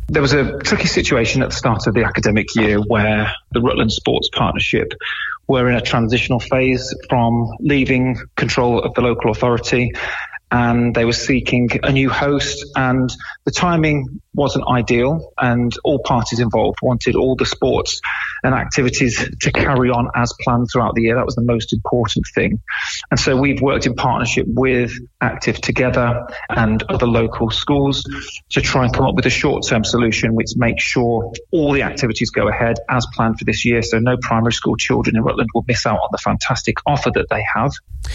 There was a tricky situation at the start of the academic year where the Rutland Sports Partnership were in a transitional phase from leaving control of the local authority, and they were seeking a new host, and the timing wasn't ideal, and all parties involved wanted all the sports and activities to carry on as planned throughout the year. That was the most important thing. And so we've worked in partnership with Active Together and other local schools to try and come up with a short-term solution which makes sure all the activities go ahead as planned for this year, so no primary school children in Rutland will miss out on the fantastic offer that they have.